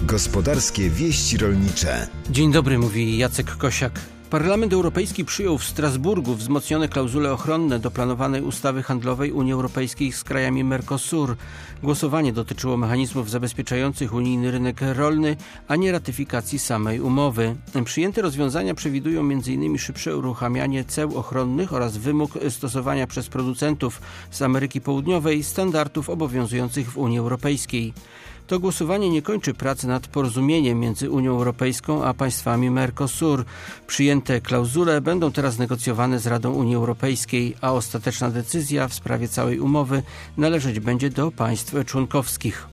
Gospodarskie wieści rolnicze. Dzień dobry, mówi Jacek Kosiak. Parlament Europejski przyjął w Strasburgu wzmocnione klauzule ochronne do planowanej ustawy handlowej Unii Europejskiej z krajami Mercosur. Głosowanie dotyczyło mechanizmów zabezpieczających unijny rynek rolny, a nie ratyfikacji samej umowy. Przyjęte rozwiązania przewidują m.in. szybsze uruchamianie ceł ochronnych oraz wymóg stosowania przez producentów z Ameryki Południowej standardów obowiązujących w Unii Europejskiej. To głosowanie nie kończy pracy nad porozumieniem między Unią Europejską a państwami Mercosur. Przyjęte klauzule będą teraz negocjowane z Radą Unii Europejskiej, a ostateczna decyzja w sprawie całej umowy należeć będzie do państw członkowskich.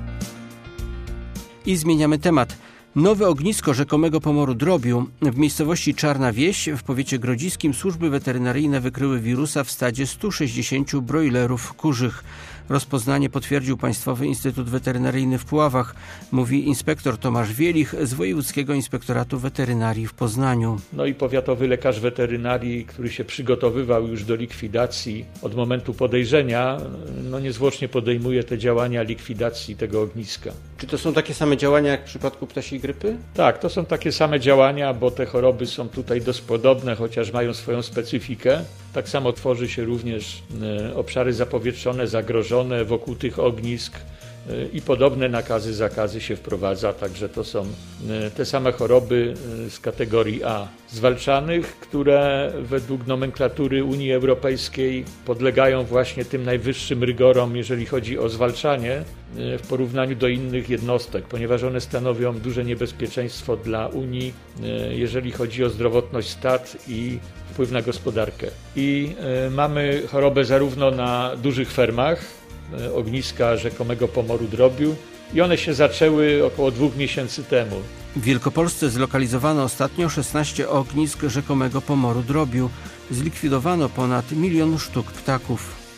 I zmieniamy temat. Nowe ognisko rzekomego pomoru drobiu. W miejscowości Czarna Wieś w powiecie grodziskim służby weterynaryjne wykryły wirusa w stadzie 160 brojlerów kurzych. Rozpoznanie potwierdził Państwowy Instytut Weterynaryjny w Puławach, mówi inspektor Tomasz Wielich z Wojewódzkiego Inspektoratu Weterynarii w Poznaniu. No i powiatowy lekarz weterynarii, który się przygotowywał już do likwidacji od momentu podejrzenia, niezwłocznie podejmuje te działania likwidacji tego ogniska. Czy to są takie same działania jak w przypadku ptasiej grypy? Tak, to są takie same działania, bo te choroby są tutaj dość podobne, chociaż mają swoją specyfikę. Tak samo tworzy się również obszary zapowietrzone, zagrożone wokół tych ognisk i podobne nakazy, zakazy się wprowadza, także to są te same choroby z kategorii A zwalczanych, które według nomenklatury Unii Europejskiej podlegają właśnie tym najwyższym rygorom, jeżeli chodzi o zwalczanie w porównaniu do innych jednostek, ponieważ one stanowią duże niebezpieczeństwo dla Unii, jeżeli chodzi o zdrowotność stad i wpływ na gospodarkę. I mamy chorobę zarówno na dużych fermach, ogniska rzekomego pomoru drobiu, i one się zaczęły około 2 miesięcy temu. W Wielkopolsce zlokalizowano ostatnio 16 ognisk rzekomego pomoru drobiu. Zlikwidowano ponad 1 000 000 sztuk ptaków.